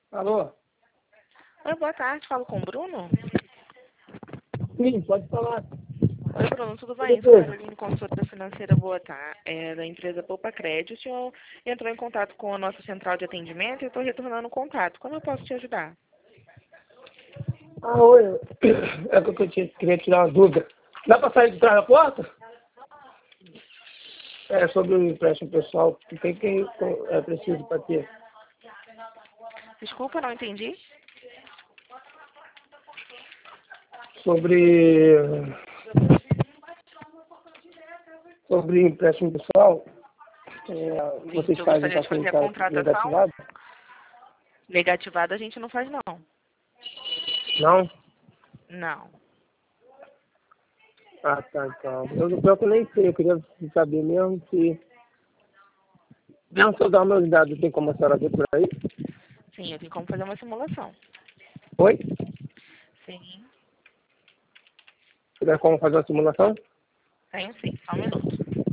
Alô? Oi, boa tarde. Falo com o Bruno? Sim, pode falar. Oi, Bruno, tudo Tudo bem? Sou bem? Carolina, consultora financeira Boa Tarde, da empresa Poupa Crédito. O senhor entrou em contato com a nossa central de atendimento e eu estou retornando o contato. Como eu posso te ajudar? Oi. É que queria tirar uma dúvida. Dá para sair de trás da porta? É sobre o empréstimo pessoal. Quem é preciso para ter? Desculpa, não entendi. Sobre empréstimo pessoal, Sim, o vocês senhor fazem gostaria para de quem fazer a está contratação? negativado? Negativada a gente não faz, não. Não? Não. Ah, tá, então. Pior que eu nem sei, eu queria saber mesmo se... Mesmo se eu dar uma olhada, tem como a senhora ver por aí? Sim, eu tenho como fazer uma simulação. Oi? Sim, Tiver como fazer uma simulação? tenho sim. Só um minuto.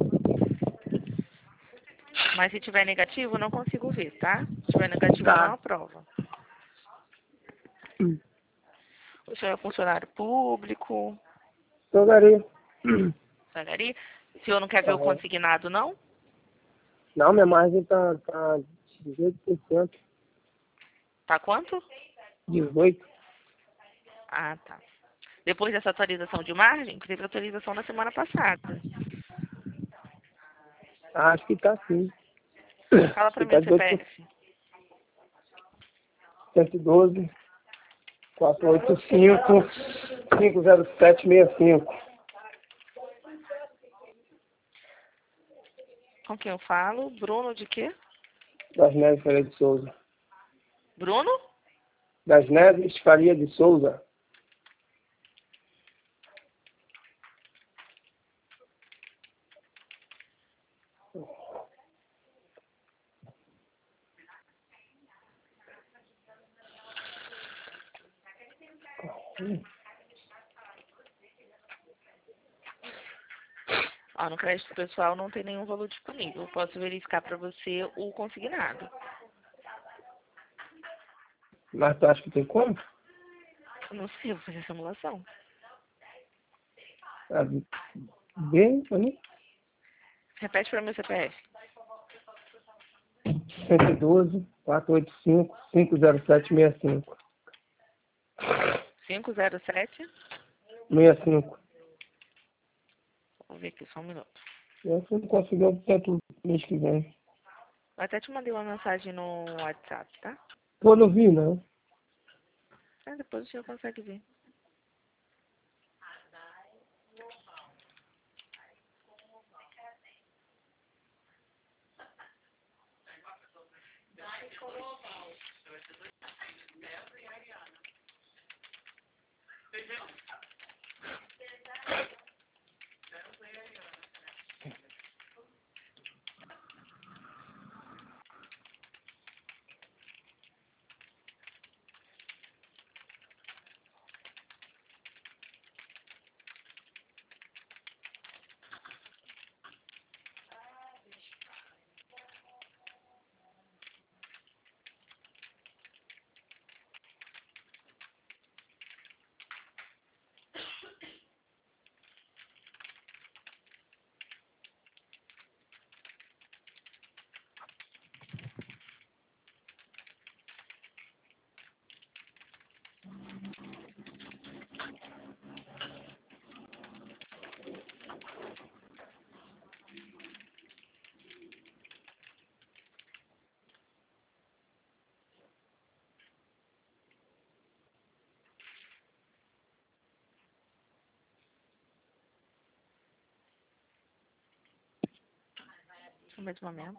Mas se tiver negativo, eu não consigo ver, tá? Se tiver negativo, eu não Tá. aprovo. O senhor é funcionário público? Jogaria. Peraí. O senhor não quer ver o consignado, não? Não, minha margem tá 18%. Tá quanto? 18%. Ah, tá. Depois dessa atualização de margem, teve atualização na semana passada. Acho que tá sim. Fala Acho pra que mim tá o 18%. CPF. 112, 485, 50765. Com quem eu falo? Bruno de quê? Das Neves Faria de Souza. Bruno? Das Neves Faria de Souza. Ó, no crédito pessoal não tem nenhum valor disponível. Eu posso verificar pra você o consignado. Mas tu acha que tem como? Eu não sei, eu vou fazer a simulação. Ah, bem, pra mim. Repete pra mim o CPF. 112, 485, 50765. 507. 65. Vou ver aqui só um minuto. Eu não conseguiu tanto mês que vem. Eu até te mandei uma mensagem no WhatsApp, tá? Pô, não vi, não. Ah, depois o senhor consegue ver. No mesmo momento.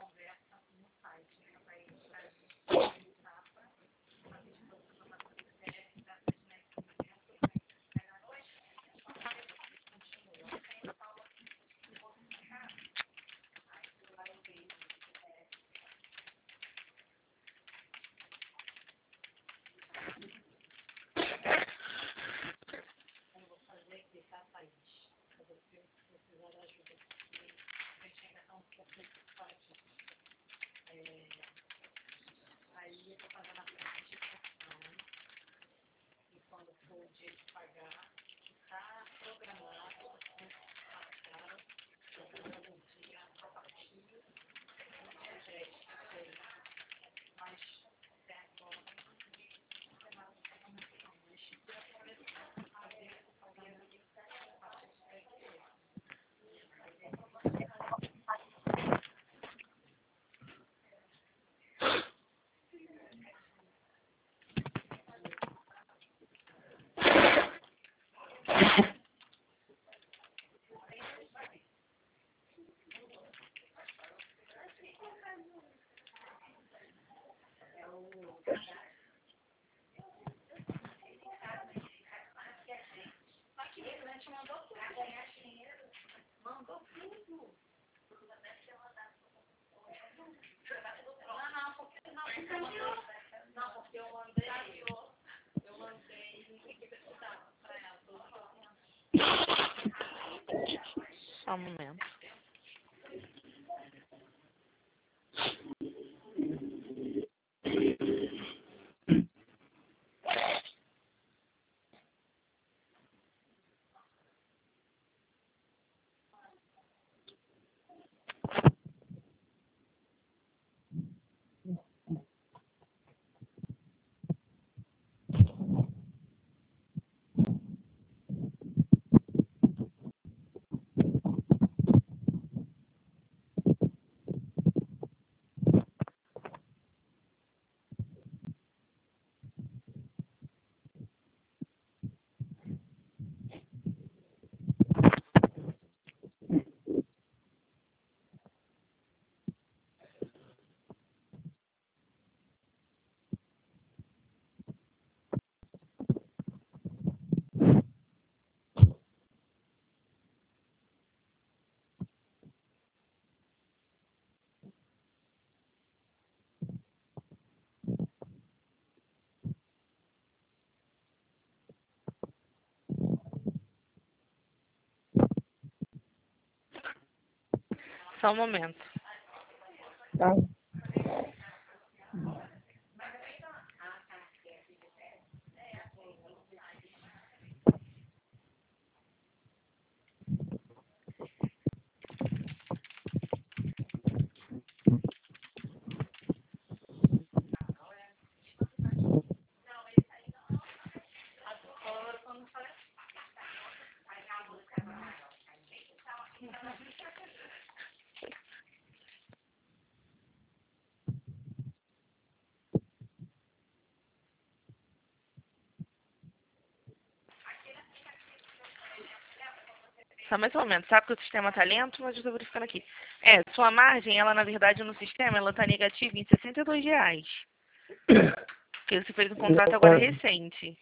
Só um momento. Só um momento. Tá? Só mais um momento. Sabe que o sistema tá lento, mas eu estou verificando aqui. Sua margem, ela na verdade no sistema, ela tá negativa em R$ 62. Porque você fez um contrato agora recente.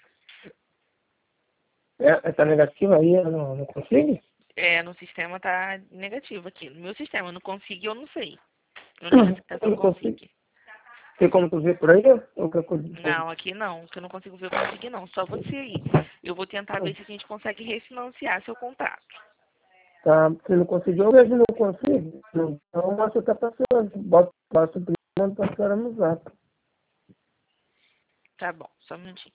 Tá negativa aí, eu não consigo? No sistema tá negativo aqui. No meu sistema, não consigo, eu não sei. Não tem acesso Eu ao não consigo. consigo. Tem como tu ver por aí? Ou que eu... Não, aqui não, que eu não consigo ver o consigo não. Só você aí. Eu vou tentar ver se a gente consegue refinanciar seu contrato. Tá, se não conseguir, eu vejo não consigo. Então, mostra que tá passando. Passo o primo, mando pra senhora no zap. Tá bom, só um minutinho.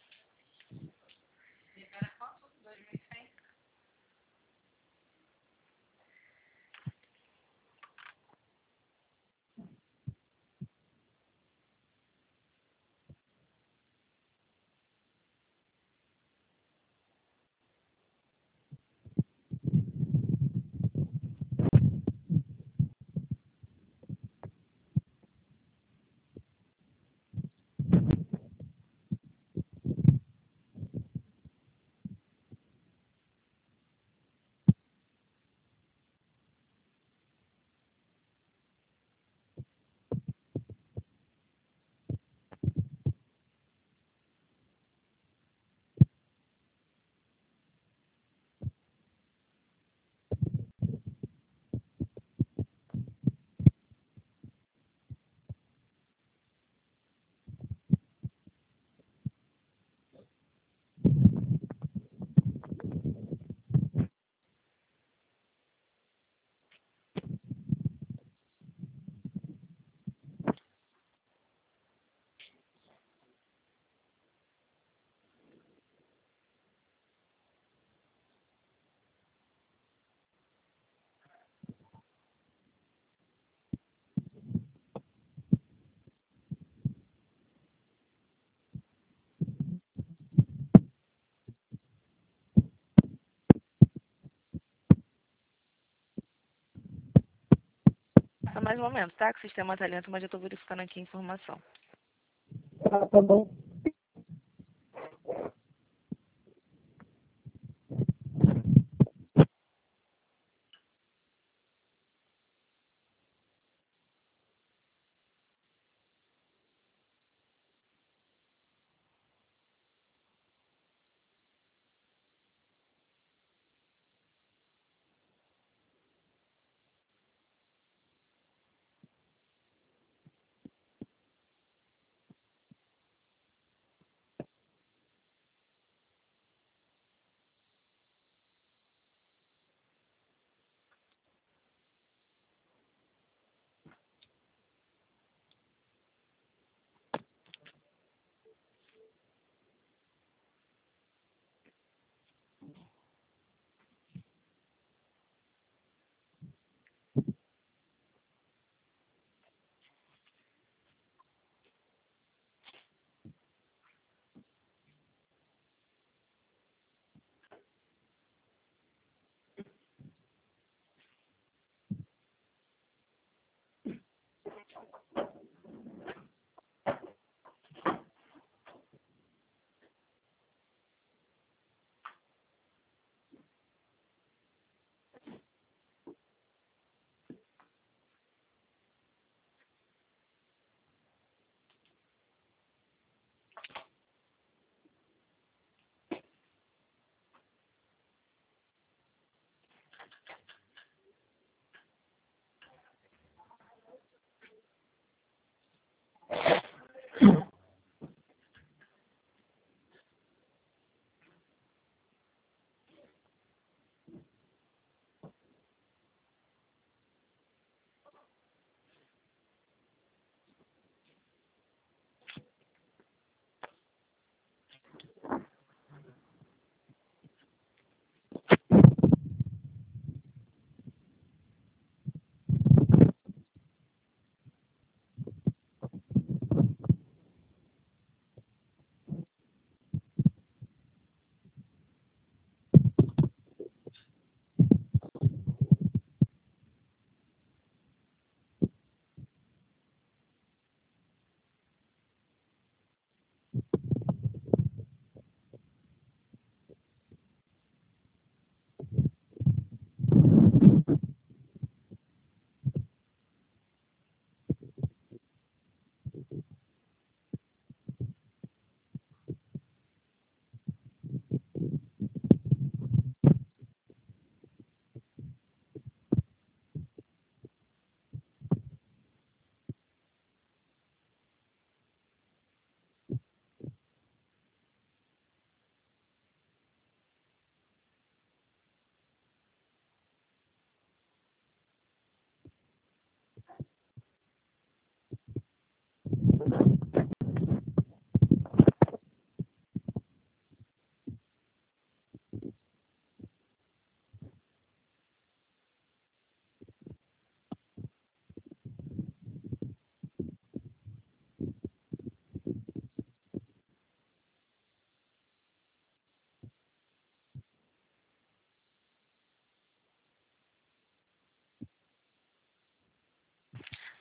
Só mais um momento, tá? Que o sistema tá lento, mas eu tô verificando aqui a informação. Tá bom.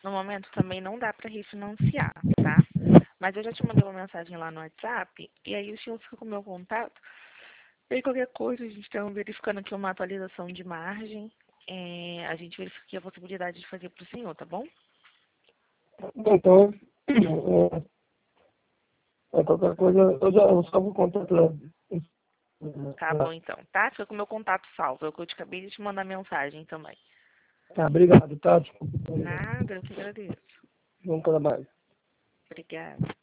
No momento também não dá para refinanciar, tá? Mas eu já te mandei uma mensagem lá no WhatsApp, e aí o senhor fica com o meu contato. E aí qualquer coisa, a gente está verificando aqui uma atualização de margem. A gente verifica aqui a possibilidade de fazer para o senhor, tá bom? Então, qualquer coisa, eu só vou contatar. Tá bom então, tá? Fica com o meu contato salvo. É o que eu te acabei de te mandar mensagem também. Tá, obrigado, tá? Desculpa. Nada, eu que agradeço. Bom trabalho. Obrigada.